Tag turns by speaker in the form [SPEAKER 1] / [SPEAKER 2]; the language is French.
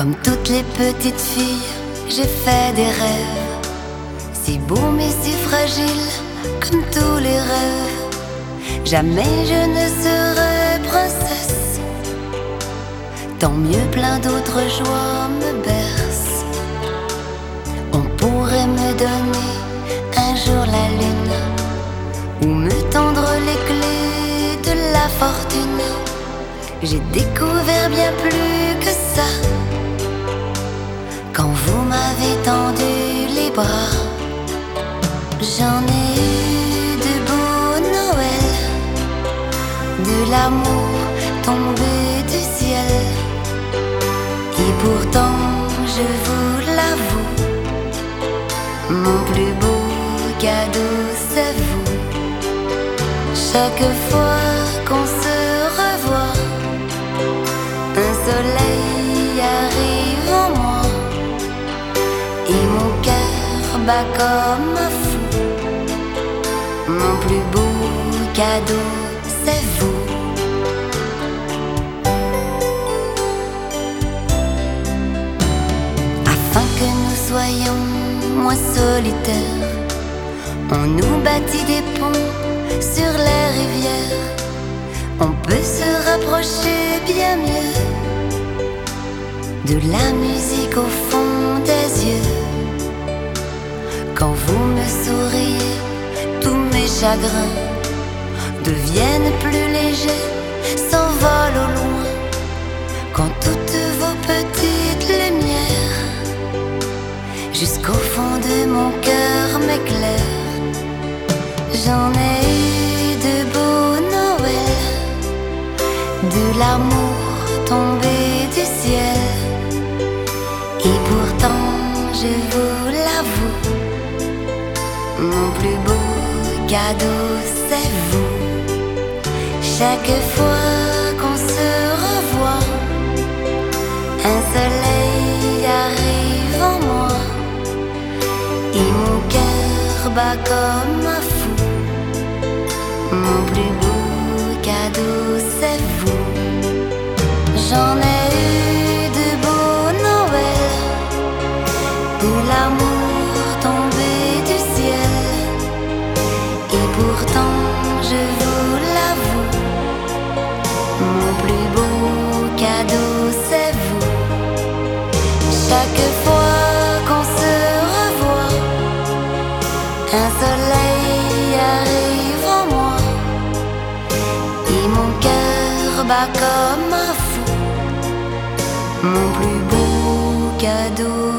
[SPEAKER 1] Comme toutes les petites filles, j'ai fait des rêves, si beaux mais si fragiles, comme tous les rêves. Jamais je ne serai princesse, tant mieux plein d'autres joies me bercent. On pourrait me donner un jour la lune, ou me tendre les clés de la fortune. J'ai découvert bien plus que ça quand vous m'avez tendu les bras. J'en ai eu de beaux Noëls, de l'amour tombé du ciel. Et pourtant, je vous l'avoue, mon plus beau cadeau, c'est vous. Chaque fois qu'on se revoit, un soleil arrive en moi, et mon cœur bat comme un fou. Mon plus beau cadeau, c'est vous. Afin que nous soyons moins solitaires, on nous bâtit des ponts sur les rivières. On peut se rapprocher bien mieux de la musique au fond des yeux. Quand vous me souriez, tous mes chagrins deviennent plus légers, s'envolent au loin. Quand toutes vos petites lumières jusqu'au fond de mon cœur m'éclairent. J'en ai eu de beaux Noëls, de l'amour tombé du ciel. Et pourtant, je vous l'avoue, mon plus beau cadeau, c'est vous. Chaque fois qu'on se revoit, un soleil arrive en moi, et mon cœur bat comme un fou. Mon plus beau cadeau, c'est vous. J'en ai eu de beaux Noëls, de l'amour tombé du ciel. Et pourtant, je vous l'avoue, mon plus beau cadeau, c'est vous. Chaque fois qu'on se revoit, un soleil arrive en moi, et mon cœur bat comme un fou. Mon plus beau cadeau,